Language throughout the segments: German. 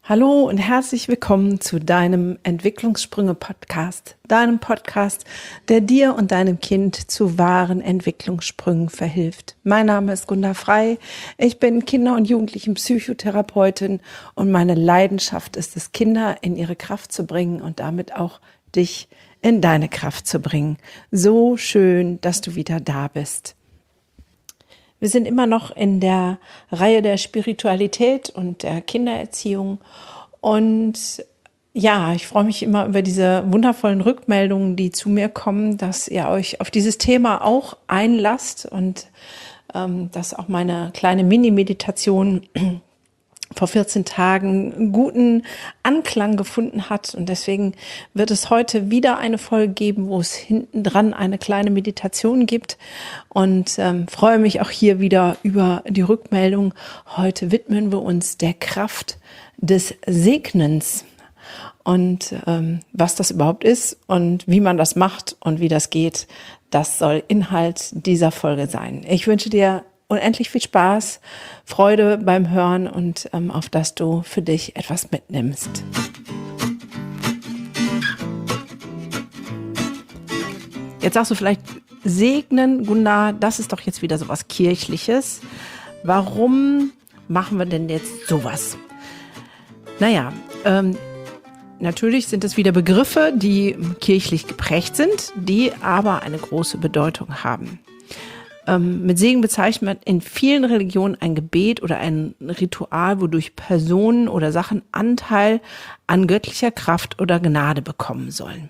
Hallo und herzlich willkommen zu deinem Entwicklungssprünge-Podcast, deinem Podcast, der dir und deinem Kind zu wahren Entwicklungssprüngen verhilft. Mein Name ist Gunda Frei, ich bin Kinder- und Jugendlichen-Psychotherapeutin und meine Leidenschaft ist es, Kinder in ihre Kraft zu bringen und damit auch dich in deine Kraft zu bringen. So schön, dass du wieder da bist. Wir sind immer noch in der Reihe der Spiritualität und der Kindererziehung. Und ja, ich freue mich immer über diese wundervollen Rückmeldungen, die zu mir kommen, dass ihr euch auf dieses Thema auch einlasst und dass auch meine kleine Mini-Meditation vor 14 Tagen guten Anklang gefunden hat. Und deswegen wird es heute wieder eine Folge geben, wo es hinten dran eine kleine Meditation gibt. Und freue mich auch hier wieder über die Rückmeldung. Heute widmen wir uns der Kraft des Segnens. Und was das überhaupt ist und wie man das macht und wie das geht, das soll Inhalt dieser Folge sein. Ich wünsche dir unendlich viel Spaß, Freude beim Hören und auf dass du für dich etwas mitnimmst. Jetzt sagst du vielleicht, segnen, Gunda, das ist doch jetzt wieder so was Kirchliches. Warum machen wir denn jetzt sowas? Naja, natürlich sind es wieder Begriffe, die kirchlich geprägt sind, die aber eine große Bedeutung haben. Mit Segen bezeichnet man in vielen Religionen ein Gebet oder ein Ritual, wodurch Personen oder Sachen Anteil an göttlicher Kraft oder Gnade bekommen sollen.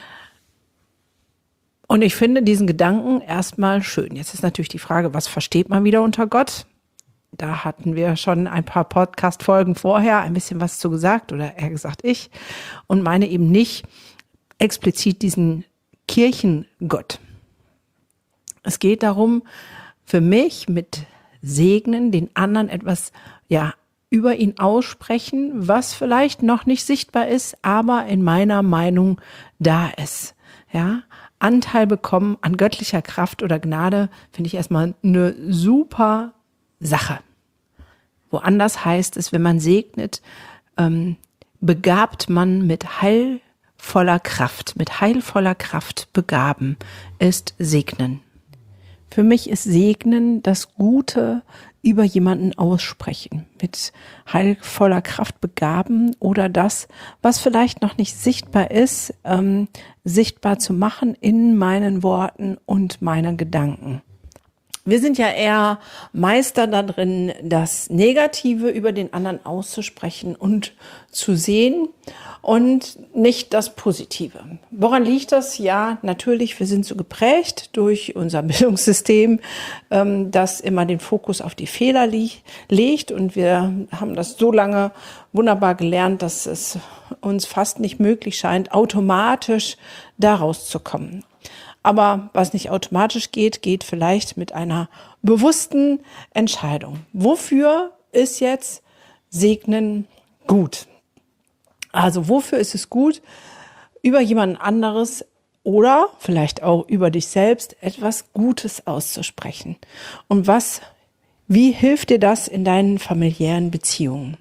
Und ich finde diesen Gedanken erstmal schön. Jetzt ist natürlich die Frage, was versteht man wieder unter Gott? Da hatten wir schon ein paar Podcast-Folgen vorher ein bisschen was zu gesagt, oder eher gesagt ich, und meine eben nicht explizit diesen Kirchengott. Es geht darum, für mich mit Segnen den anderen etwas, über ihn aussprechen, was vielleicht noch nicht sichtbar ist, aber in meiner Meinung da ist. Anteil bekommen an göttlicher Kraft oder Gnade finde ich erstmal eine super Sache. Woanders heißt es, wenn man segnet, begabt man mit heilvoller Kraft. Mit heilvoller Kraft begaben ist segnen. Für mich ist Segnen das Gute über jemanden aussprechen, mit heilvoller Kraft begaben oder das, was vielleicht noch nicht sichtbar ist, sichtbar zu machen in meinen Worten und meinen Gedanken. Wir sind ja eher Meister darin, das Negative über den anderen auszusprechen und zu sehen und nicht das Positive. Woran liegt das? Ja, natürlich, wir sind so geprägt durch unser Bildungssystem, das immer den Fokus auf die Fehler legt. Und wir haben das so lange wunderbar gelernt, dass es uns fast nicht möglich scheint, automatisch da rauszukommen. Aber was nicht automatisch geht, geht vielleicht mit einer bewussten Entscheidung. Wofür ist jetzt Segnen gut? Also wofür ist es gut, über jemand anderes oder vielleicht auch über dich selbst etwas Gutes auszusprechen? Und wie hilft dir das in deinen familiären Beziehungen?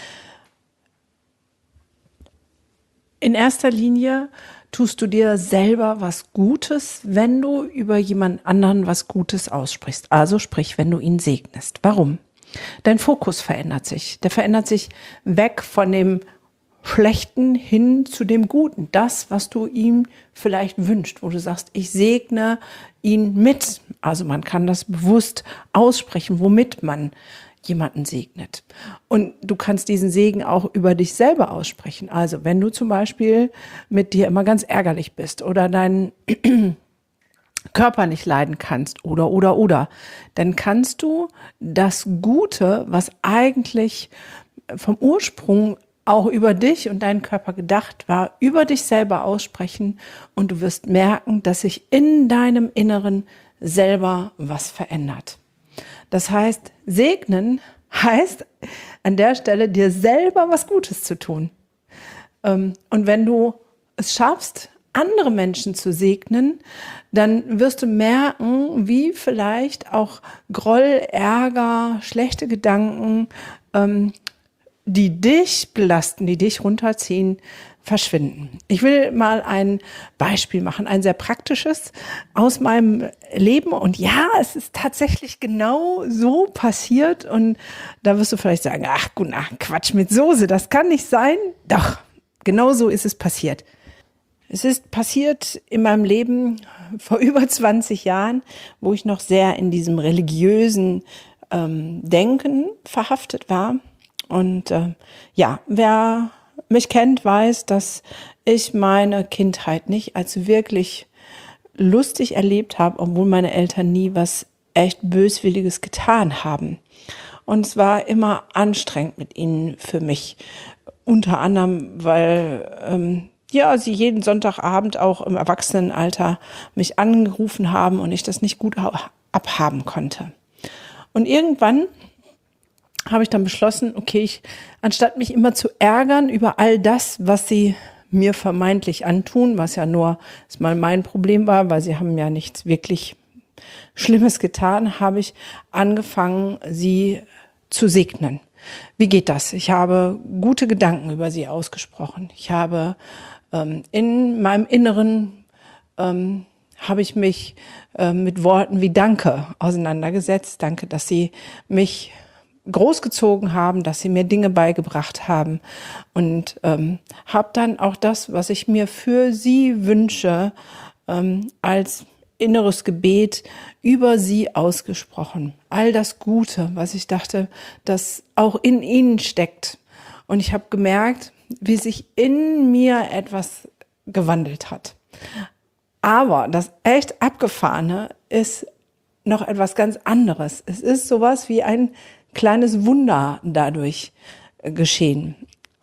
In erster Linie tust du dir selber was Gutes, wenn du über jemand anderen was Gutes aussprichst. Also sprich, wenn du ihn segnest. Warum? Dein Fokus verändert sich. Der verändert sich weg von dem Schlechten hin zu dem Guten. Das, was du ihm vielleicht wünschst, wo du sagst, ich segne ihn mit. Also man kann das bewusst aussprechen, womit man jemanden segnet. Und du kannst diesen Segen auch über dich selber aussprechen. Also wenn du zum Beispiel mit dir immer ganz ärgerlich bist oder deinen Körper nicht leiden kannst oder, dann kannst du das Gute, was eigentlich vom Ursprung auch über dich und deinen Körper gedacht war, über dich selber aussprechen und du wirst merken, dass sich in deinem Inneren selber was verändert. Das heißt, segnen heißt an der Stelle dir selber was Gutes zu tun. Und wenn du es schaffst, andere Menschen zu segnen, dann wirst du merken, wie vielleicht auch Groll, Ärger, schlechte Gedanken die dich belasten, die dich runterziehen, verschwinden. Ich will mal ein Beispiel machen, ein sehr praktisches aus meinem Leben. Und ja, es ist tatsächlich genau so passiert. Und da wirst du vielleicht sagen, ach gut, Quatsch mit Soße, das kann nicht sein. Doch, genau so ist es passiert. Es ist passiert in meinem Leben vor über 20 Jahren, wo ich noch sehr in diesem religiösen Denken verhaftet war. Und wer mich kennt, weiß, dass ich meine Kindheit nicht als wirklich lustig erlebt habe, obwohl meine Eltern nie was echt Böswilliges getan haben. Und es war immer anstrengend mit ihnen für mich. Unter anderem, weil sie jeden Sonntagabend auch im Erwachsenenalter mich angerufen haben und ich das nicht gut abhaben konnte. Und irgendwann habe ich dann beschlossen, okay, anstatt mich immer zu ärgern über all das, was sie mir vermeintlich antun, was ja nur mal mein Problem war, weil sie haben ja nichts wirklich Schlimmes getan, habe ich angefangen, sie zu segnen. Wie geht das? Ich habe gute Gedanken über sie ausgesprochen. Ich habe in meinem Inneren habe ich mich mit Worten wie Danke auseinandergesetzt. Danke, dass sie mich großgezogen haben, dass sie mir Dinge beigebracht haben und habe dann auch das, was ich mir für sie wünsche, als inneres Gebet über sie ausgesprochen. All das Gute, was ich dachte, das auch in ihnen steckt. Und ich habe gemerkt, wie sich in mir etwas gewandelt hat. Aber das echt Abgefahrene ist noch etwas ganz anderes. Es ist sowas wie ein kleines Wunder dadurch geschehen.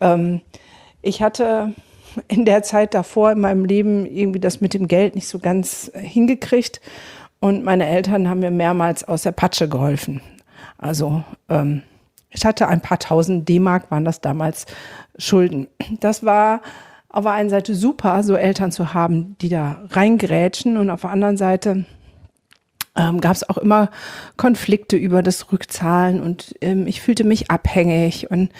Ich hatte in der Zeit davor in meinem Leben irgendwie das mit dem Geld nicht so ganz hingekriegt und meine Eltern haben mir mehrmals aus der Patsche geholfen. Also ich hatte ein paar tausend D-Mark, waren das damals Schulden. Das war auf der einen Seite super, so Eltern zu haben, die da reingrätschen und auf der anderen Seite gab es auch immer Konflikte über das Rückzahlen und ich fühlte mich abhängig und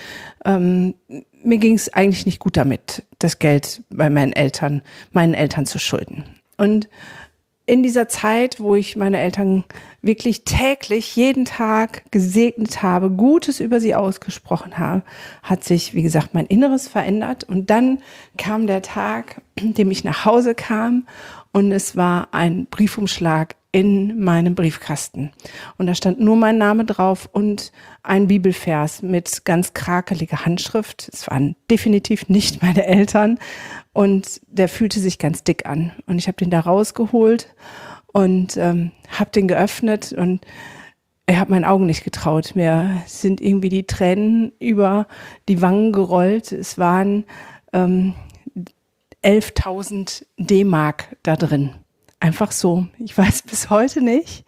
mir ging es eigentlich nicht gut damit, das Geld bei meinen Eltern zu schulden. Und in dieser Zeit, wo ich meine Eltern wirklich täglich, jeden Tag gesegnet habe, Gutes über sie ausgesprochen habe, hat sich, wie gesagt, mein Inneres verändert. Und dann kam der Tag, an dem ich nach Hause kam und es war ein Briefumschlag in meinem Briefkasten. Und da stand nur mein Name drauf und ein Bibelvers mit ganz krakeliger Handschrift. Es waren definitiv nicht meine Eltern und der fühlte sich ganz dick an. Und ich habe den da rausgeholt und habe den geöffnet und ich habe meinen Augen nicht getraut. Mir sind irgendwie die Tränen über die Wangen gerollt. Es waren 11.000 D-Mark da drin. Einfach so. Ich weiß bis heute nicht,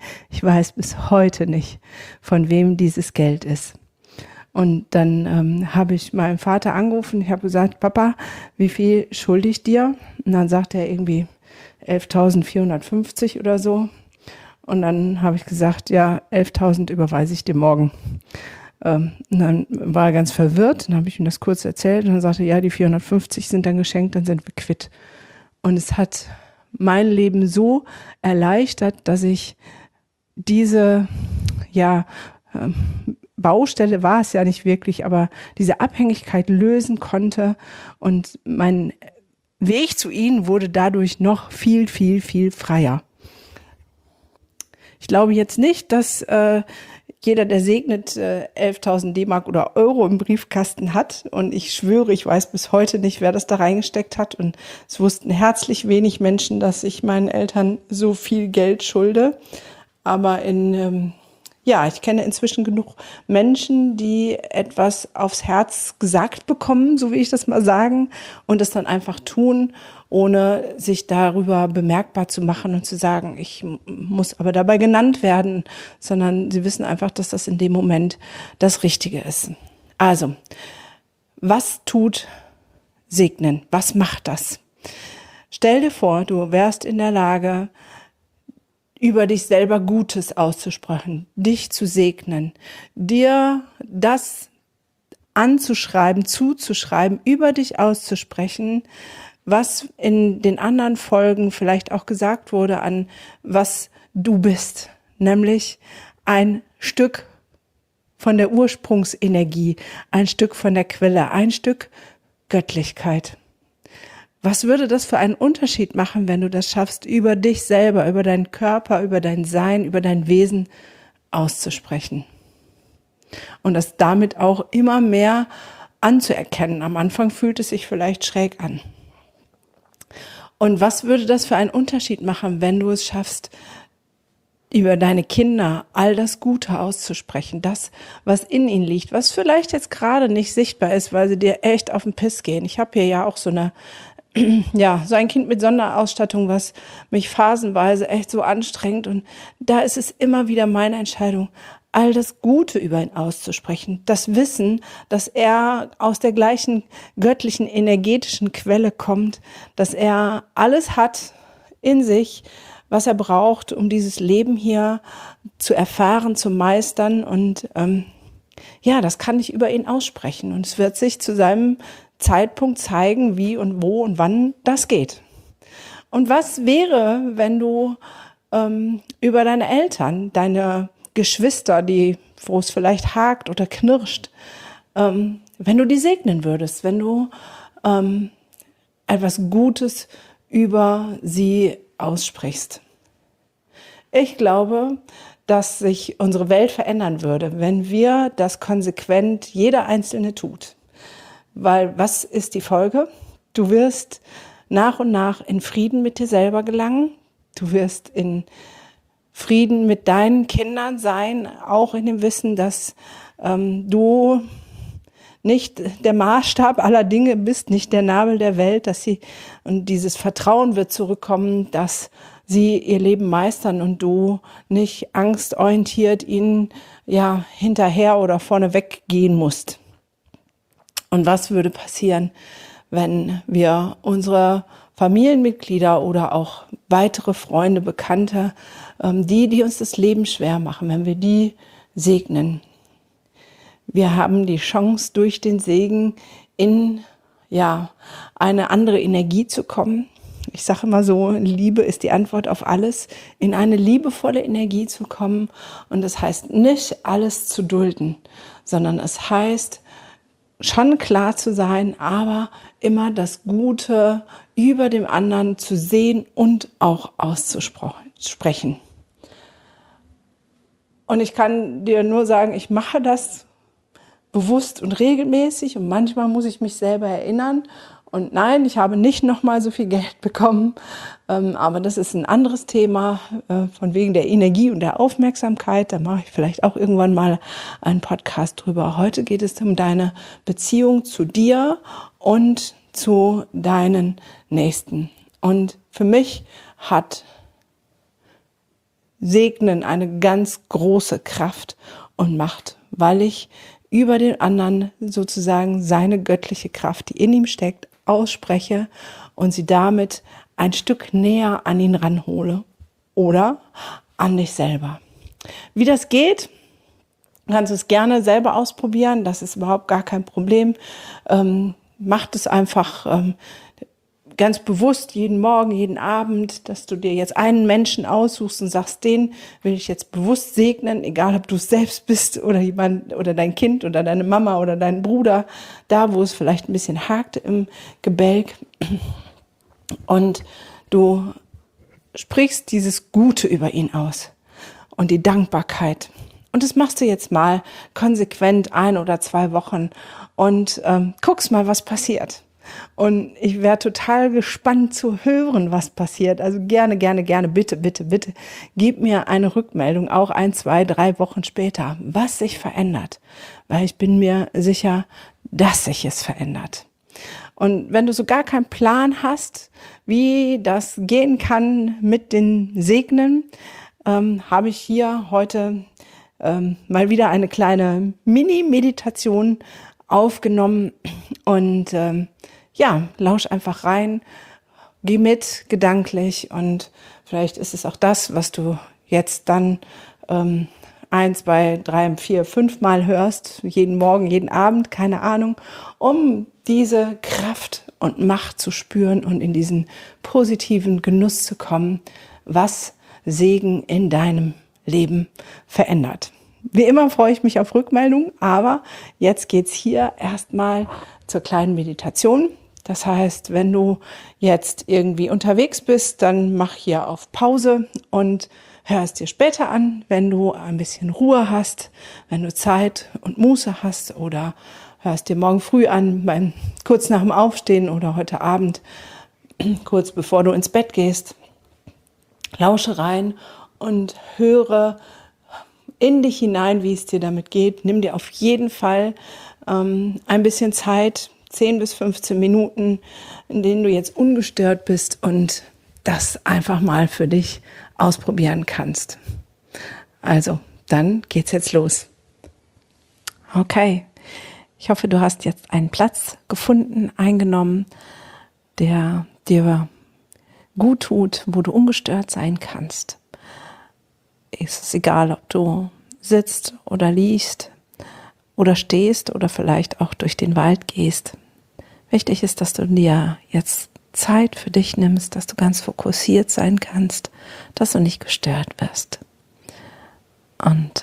von wem dieses Geld ist. Und dann habe ich meinen Vater angerufen. Ich habe gesagt, Papa, wie viel schulde ich dir? Und dann sagt er irgendwie 11.450 oder so. Und dann habe ich gesagt, ja, 11.000 überweise ich dir morgen. Und dann war er ganz verwirrt. Dann habe ich ihm das kurz erzählt. Und dann sagte er, ja, die 450 sind dann geschenkt, dann sind wir quitt. Und es hat mein Leben so erleichtert, dass ich diese, Baustelle war es ja nicht wirklich, aber diese Abhängigkeit lösen konnte und mein Weg zu ihnen wurde dadurch noch viel, viel, viel freier. Ich glaube jetzt nicht, dass jeder, der segnet, 11.000 D-Mark oder Euro im Briefkasten hat. Und ich schwöre, ich weiß bis heute nicht, wer das da reingesteckt hat. Und es wussten herzlich wenig Menschen, dass ich meinen Eltern so viel Geld schulde. Aber ich kenne inzwischen genug Menschen, die etwas aufs Herz gesagt bekommen, so will ich das mal sagen, und es dann einfach tun, ohne sich darüber bemerkbar zu machen und zu sagen, ich muss aber dabei genannt werden, sondern sie wissen einfach, dass das in dem Moment das Richtige ist. Also, was tut Segnen? Was macht das? Stell dir vor, du wärst in der Lage, über dich selber Gutes auszusprechen, dich zu segnen, dir das anzuschreiben, zuzuschreiben, über dich auszusprechen, was in den anderen Folgen vielleicht auch gesagt wurde, an was du bist, nämlich ein Stück von der Ursprungsenergie, ein Stück von der Quelle, ein Stück Göttlichkeit. Was würde das für einen Unterschied machen, wenn du das schaffst, über dich selber, über deinen Körper, über dein Sein, über dein Wesen auszusprechen? Und das damit auch immer mehr anzuerkennen. Am Anfang fühlt es sich vielleicht schräg an. Und was würde das für einen Unterschied machen, wenn du es schaffst, über deine Kinder all das Gute auszusprechen, das, was in ihnen liegt, was vielleicht jetzt gerade nicht sichtbar ist, weil sie dir echt auf den Piss gehen. Ich habe hier ja auch so ein Kind mit Sonderausstattung, was mich phasenweise echt so anstrengt. Und da ist es immer wieder meine Entscheidung, all das Gute über ihn auszusprechen. Das Wissen, dass er aus der gleichen göttlichen, energetischen Quelle kommt, dass er alles hat in sich, was er braucht, um dieses Leben hier zu erfahren, zu meistern. Und das kann ich über ihn aussprechen. Und es wird sich zu seinem Zeitpunkt zeigen, wie und wo und wann das geht. Und was wäre, wenn du über deine Eltern, deine Geschwister, wo es vielleicht hakt oder knirscht, wenn du die segnen würdest, wenn du etwas Gutes über sie aussprichst. Ich glaube, dass sich unsere Welt verändern würde, wenn wir das konsequent jeder Einzelne tut. Weil was ist die Folge? Du wirst nach und nach in Frieden mit dir selber gelangen. Du wirst in Frieden mit deinen Kindern sein, auch in dem Wissen, dass du nicht der Maßstab aller Dinge bist, nicht der Nabel der Welt, und dieses Vertrauen wird zurückkommen, dass sie ihr Leben meistern und du nicht angstorientiert ihnen hinterher oder vorneweg gehen musst. Und was würde passieren, wenn wir unsere Familienmitglieder oder auch weitere Freunde, Bekannte, die uns das Leben schwer machen, wenn wir die segnen? Wir haben die Chance, durch den Segen in eine andere Energie zu kommen. Ich sage immer so, Liebe ist die Antwort auf alles, in eine liebevolle Energie zu kommen. Und das heißt nicht, alles zu dulden, sondern es heißt, schon klar zu sein, aber immer das Gute über dem anderen zu sehen und auch auszusprechen. Und ich kann dir nur sagen, ich mache das bewusst und regelmäßig und manchmal muss ich mich selber erinnern. Und nein, ich habe nicht nochmal so viel Geld bekommen, aber das ist ein anderes Thema, von wegen der Energie und der Aufmerksamkeit. Da mache ich vielleicht auch irgendwann mal einen Podcast drüber. Heute geht es um deine Beziehung zu dir und zu deinen Nächsten. Und für mich hat Segnen eine ganz große Kraft und Macht, weil ich über den anderen sozusagen seine göttliche Kraft, die in ihm steckt, ausspreche und sie damit ein Stück näher an ihn ranhole oder an dich selber. Wie das geht, kannst du es gerne selber ausprobieren, das ist überhaupt gar kein Problem. Macht es einfach ganz bewusst jeden Morgen, jeden Abend, dass du dir jetzt einen Menschen aussuchst und sagst, den will ich jetzt bewusst segnen, egal ob du es selbst bist oder jemand oder dein Kind oder deine Mama oder dein Bruder, da wo es vielleicht ein bisschen hakt im Gebälk. Und du sprichst dieses Gute über ihn aus und die Dankbarkeit. Und das machst du jetzt mal konsequent 1 oder 2 Wochen und guckst mal, was passiert. Und ich wäre total gespannt zu hören, was passiert. Also gerne, bitte, gib mir eine Rückmeldung, auch 1, 2, 3 Wochen später, was sich verändert. Weil ich bin mir sicher, dass sich es verändert. Und wenn du so gar keinen Plan hast, wie das gehen kann mit den Segnen, habe ich hier heute mal wieder eine kleine Mini-Meditation aufgenommen und lausch einfach rein, geh mit gedanklich und vielleicht ist es auch das, was du jetzt dann 1, 2, 3, 4, 5 Mal hörst, jeden Morgen, jeden Abend, keine Ahnung, um diese Kraft und Macht zu spüren und in diesen positiven Genuss zu kommen, was Segen in deinem Leben verändert. Wie immer freue ich mich auf Rückmeldungen, aber jetzt geht's hier erstmal zur kleinen Meditation. Das heißt, wenn du jetzt irgendwie unterwegs bist, dann mach hier auf Pause und hör es dir später an, wenn du ein bisschen Ruhe hast, wenn du Zeit und Muße hast, oder hör es dir morgen früh an, kurz nach dem Aufstehen oder heute Abend, kurz bevor du ins Bett gehst. Lausche rein und höre in dich hinein, wie es dir damit geht. Nimm dir auf jeden Fall ein bisschen Zeit, 10 bis 15 Minuten, in denen du jetzt ungestört bist und das einfach mal für dich ausprobieren kannst. Also, dann geht's jetzt los. Okay, ich hoffe, du hast jetzt einen Platz gefunden, eingenommen, der dir gut tut, wo du ungestört sein kannst. Ist es egal, ob du sitzt oder liegst oder stehst oder vielleicht auch durch den Wald gehst. Wichtig ist, dass du dir jetzt Zeit für dich nimmst, dass du ganz fokussiert sein kannst, dass du nicht gestört wirst. Und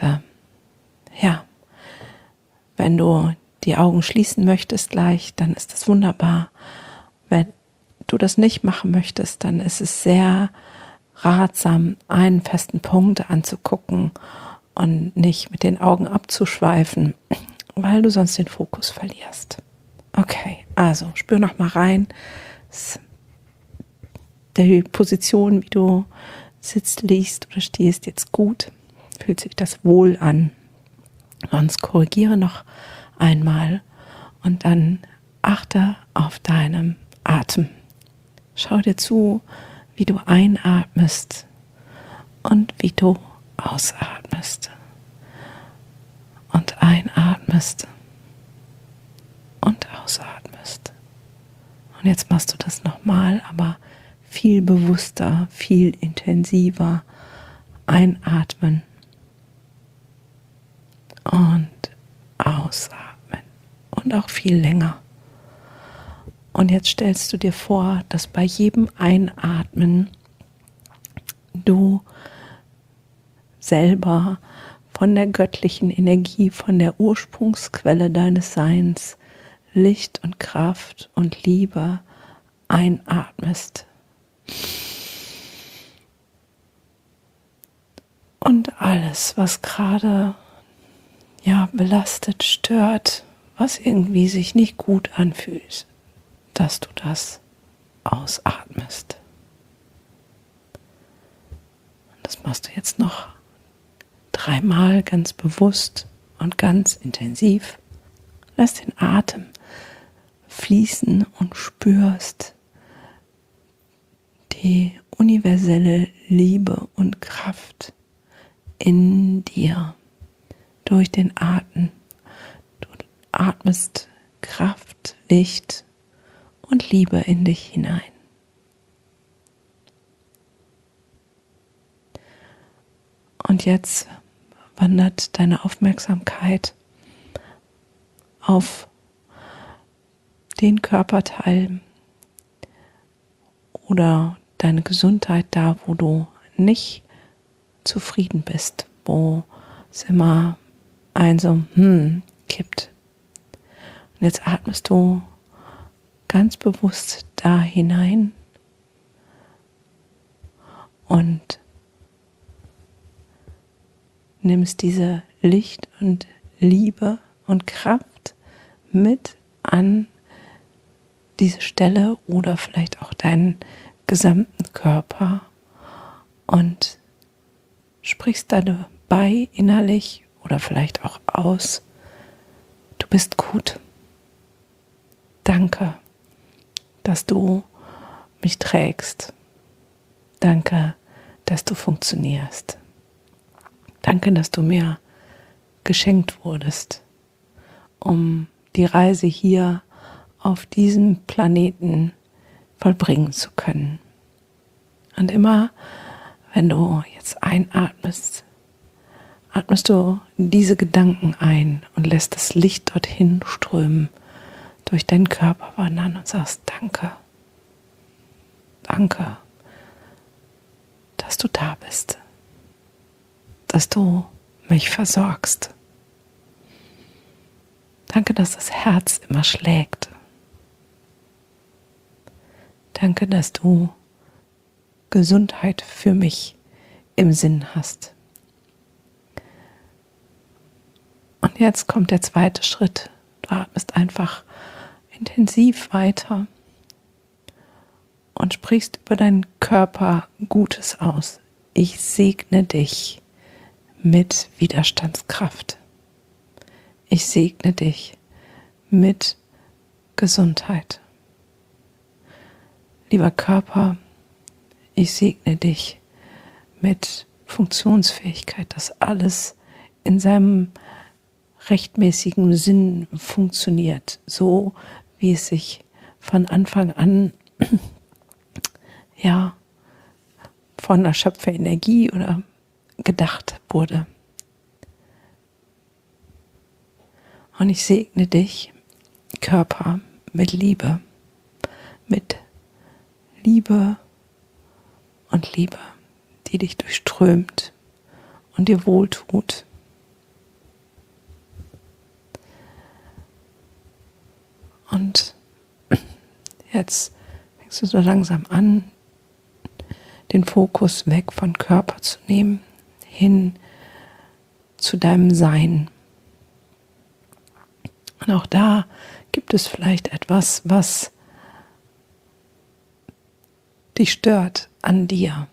wenn du die Augen schließen möchtest gleich, dann ist das wunderbar. Wenn du das nicht machen möchtest, dann ist es sehr ratsam, einen festen Punkt anzugucken und nicht mit den Augen abzuschweifen, weil du sonst den Fokus verlierst. Okay, also spür noch mal rein. Die Position, wie du sitzt, liegst oder stehst, jetzt gut. Fühlt sich das wohl an. Sonst korrigiere noch einmal und dann achte auf deinen Atem. Schau dir zu, wie du einatmest und wie du ausatmest. Und einatmest und ausatmest. Und jetzt machst du das nochmal, aber viel bewusster, viel intensiver. Einatmen und ausatmen und auch viel länger. Und jetzt stellst du dir vor, dass bei jedem Einatmen du selber von der göttlichen Energie, von der Ursprungsquelle deines Seins, Licht und Kraft und Liebe einatmest. Und alles, was gerade belastet, stört, was irgendwie sich nicht gut anfühlt, dass du das ausatmest. Das machst du jetzt noch 3 Mal ganz bewusst und ganz intensiv. Lass den Atem fließen und spürst die universelle Liebe und Kraft in dir durch den Atem. Du atmest Kraft, Licht und Liebe in dich hinein. Und jetzt wandert deine Aufmerksamkeit auf den Körperteil oder deine Gesundheit da, wo du nicht zufrieden bist, wo es immer kippt. Und jetzt atmest du ganz bewusst da hinein und nimmst diese Licht und Liebe und Kraft mit an diese Stelle oder vielleicht auch deinen gesamten Körper und sprichst dabei innerlich oder vielleicht auch aus: Du bist gut. Danke, dass du mich trägst. Danke, dass du funktionierst. Danke, dass du mir geschenkt wurdest, um die Reise hier auf diesem Planeten vollbringen zu können. Und immer, wenn du jetzt einatmest, atmest du diese Gedanken ein und lässt das Licht dorthin strömen, durch deinen Körper wandern und sagst, danke, danke, dass du da bist, dass du mich versorgst. Danke, dass das Herz immer schlägt. Danke, dass du Gesundheit für mich im Sinn hast. Und jetzt kommt der zweite Schritt. Du atmest einfach intensiv weiter und sprichst über deinen Körper Gutes aus. Ich segne dich mit Widerstandskraft. Ich segne dich mit Gesundheit. Lieber Körper, ich segne dich mit Funktionsfähigkeit, dass alles in seinem rechtmäßigen Sinn funktioniert, so wie es sich von Anfang an von der Schöpferenergie oder gedacht wurde. Und ich segne dich, Körper, mit Liebe und Liebe, die dich durchströmt und dir wohltut. Und jetzt fängst du so langsam an, den Fokus weg von Körper zu nehmen, hin zu deinem Sein. Und auch da gibt es vielleicht etwas, was dich stört an dir.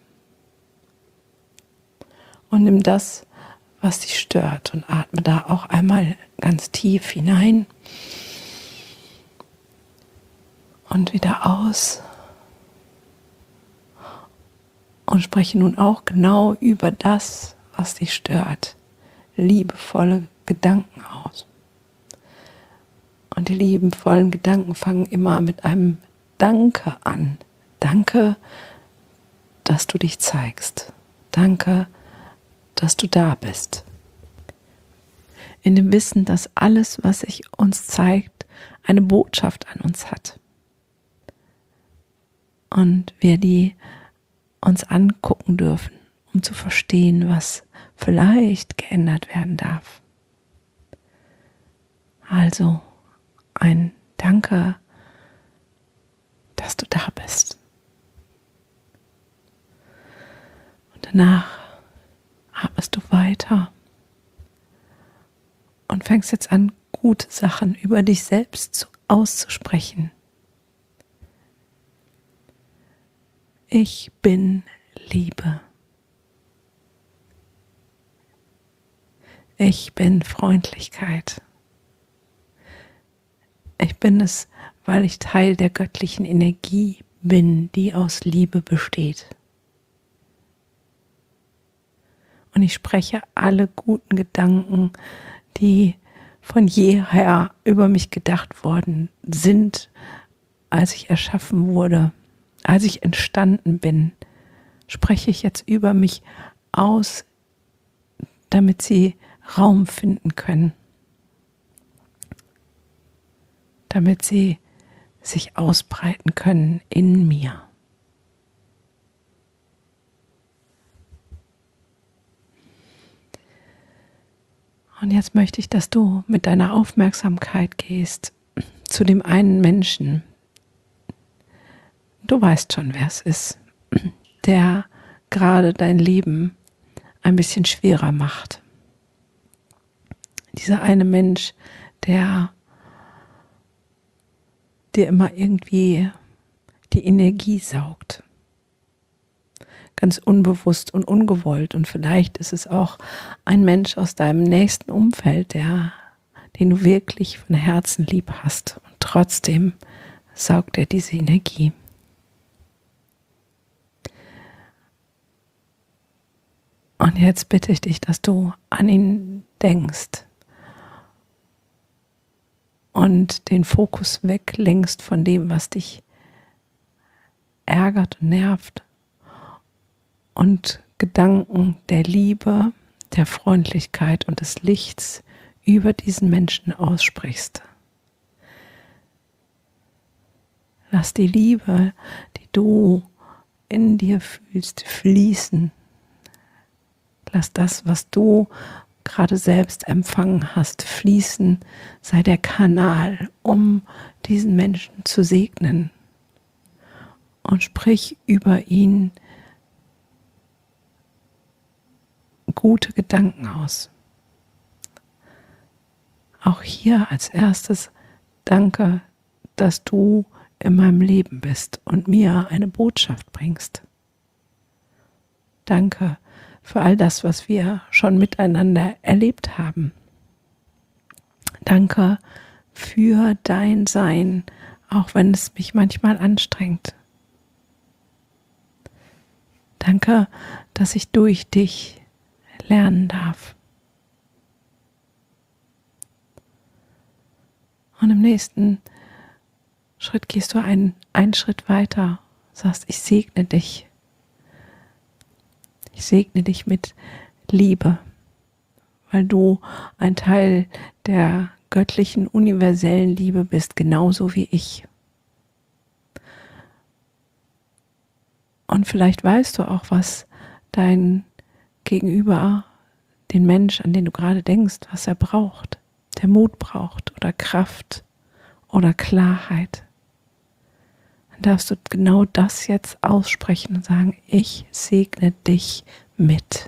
Und nimm das, was dich stört, und atme da auch einmal ganz tief hinein und wieder aus. Und spreche nun auch genau über das, was dich stört, liebevolle Gedanken aus. Und die liebevollen Gedanken fangen immer mit einem Danke an. Danke, dass du dich zeigst. Danke, dass du da bist. In dem Wissen, dass alles, was sich uns zeigt, eine Botschaft an uns hat. Und wir die uns angucken dürfen, um zu verstehen, was vielleicht geändert werden darf. Also ein Danke, dass du da bist. Und danach atmest du weiter und fängst jetzt an, gute Sachen über dich selbst auszusprechen. Ich bin Liebe. Ich bin Freundlichkeit. Ich bin es, weil ich Teil der göttlichen Energie bin, die aus Liebe besteht. Und ich spreche alle guten Gedanken, die von jeher über mich gedacht worden sind, als ich erschaffen wurde. Als ich entstanden bin, spreche ich jetzt über mich aus, damit sie Raum finden können, damit sie sich ausbreiten können in mir. Und jetzt möchte ich, dass du mit deiner Aufmerksamkeit gehst zu dem einen Menschen. Du weißt schon, wer es ist, der gerade dein Leben ein bisschen schwerer macht. Dieser eine Mensch, der dir immer irgendwie die Energie saugt. Ganz unbewusst und ungewollt. Und vielleicht ist es auch ein Mensch aus deinem nächsten Umfeld, den du wirklich von Herzen lieb hast. Und trotzdem saugt er diese Energie. Und jetzt bitte ich dich, dass du an ihn denkst und den Fokus weglenkst von dem, was dich ärgert und nervt, und Gedanken der Liebe, der Freundlichkeit und des Lichts über diesen Menschen aussprichst. Lass die Liebe, die du in dir fühlst, fließen. Lass das, was du gerade selbst empfangen hast, fließen. Sei der Kanal, um diesen Menschen zu segnen. Und sprich über ihn gute Gedanken aus. Auch hier als erstes danke, dass du in meinem Leben bist und mir eine Botschaft bringst. Danke für all das, was wir schon miteinander erlebt haben. Danke für dein Sein, auch wenn es mich manchmal anstrengt. Danke, dass ich durch dich lernen darf. Und im nächsten Schritt gehst du einen Schritt weiter, sagst, ich segne dich. Ich segne dich mit Liebe, weil du ein Teil der göttlichen, universellen Liebe bist, genauso wie ich. Und vielleicht weißt du auch, was dein Gegenüber, den Mensch, an den du gerade denkst, was er braucht, der Mut braucht oder Kraft oder Klarheit. Dann darfst du genau das jetzt aussprechen und sagen, ich segne dich mit.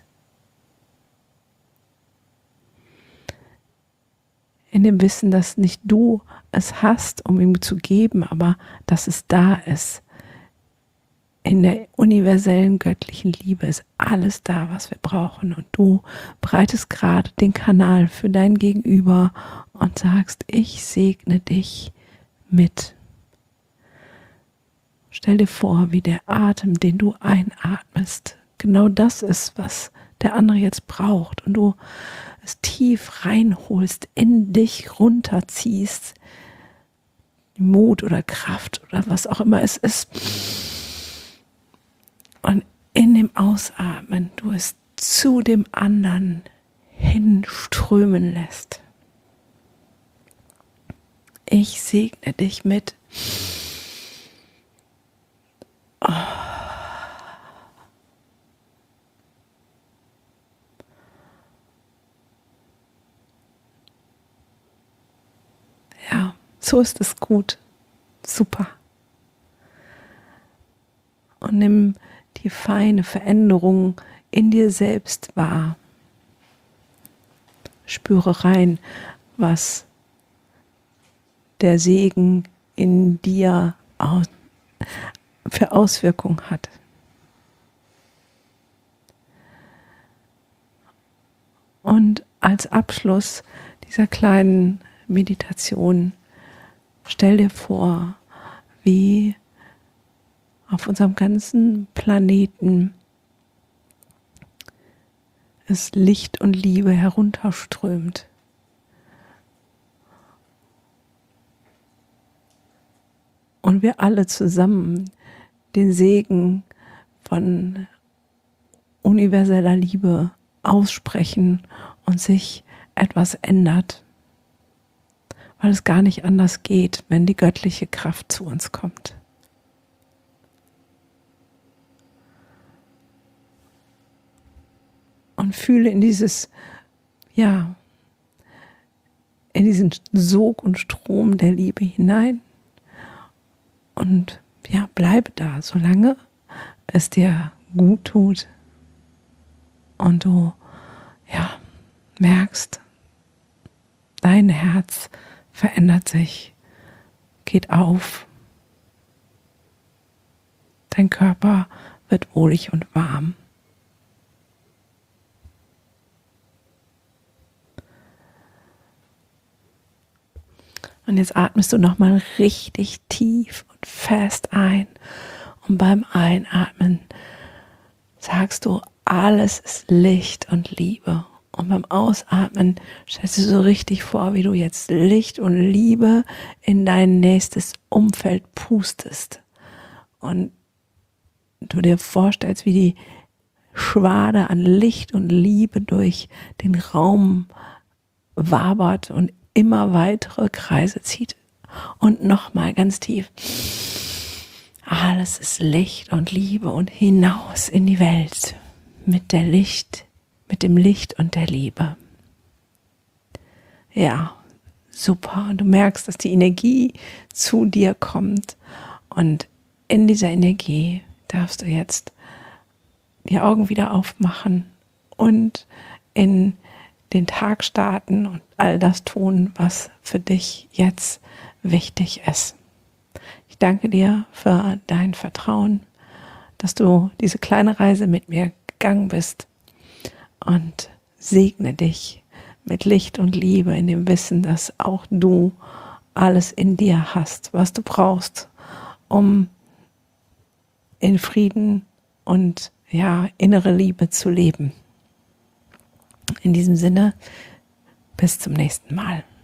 In dem Wissen, dass nicht du es hast, um ihm zu geben, aber dass es da ist. In der universellen göttlichen Liebe ist alles da, was wir brauchen. Und du breitest gerade den Kanal für dein Gegenüber und sagst, ich segne dich mit. Stell dir vor, wie der Atem, den du einatmest, genau das ist, was der andere jetzt braucht. Und du es tief reinholst, in dich runterziehst. Mut oder Kraft oder was auch immer es ist. Und in dem Ausatmen du es zu dem anderen hinströmen lässt. Ich segne dich mit. Oh. Ja, so ist es gut. Super. Und nimm die feine Veränderung in dir selbst wahr. Spüre rein, was der Segen in dir für Auswirkungen hat. Und als Abschluss dieser kleinen Meditation stell dir vor, wie auf unserem ganzen Planeten es Licht und Liebe herunterströmt. Und wir alle zusammen den Segen von universeller Liebe aussprechen und sich etwas ändert, weil es gar nicht anders geht, wenn die göttliche Kraft zu uns kommt. Und fühle in dieses, in diesen Sog und Strom der Liebe hinein. Und bleibe da, solange es dir gut tut. Und du, merkst, dein Herz verändert sich, geht auf. Dein Körper wird wohlig und warm. Und jetzt atmest du nochmal richtig tief und fest ein. Und beim Einatmen sagst du, alles ist Licht und Liebe. Und beim Ausatmen stellst du so richtig vor, wie du jetzt Licht und Liebe in dein nächstes Umfeld pustest. Und du dir vorstellst, wie die Geschwader an Licht und Liebe durch den Raum wabert und immer weitere Kreise zieht. Und nochmal ganz tief. Alles ist Licht und Liebe und hinaus in die Welt mit dem Licht und der Liebe. Ja, super. Und du merkst, dass die Energie zu dir kommt. Und in dieser Energie darfst du jetzt die Augen wieder aufmachen und in den Tag starten und all das tun, was für dich jetzt wichtig ist. Ich danke dir für dein Vertrauen, dass du diese kleine Reise mit mir gegangen bist und segne dich mit Licht und Liebe in dem Wissen, dass auch du alles in dir hast, was du brauchst, um in Frieden und innere Liebe zu leben. In diesem Sinne, bis zum nächsten Mal.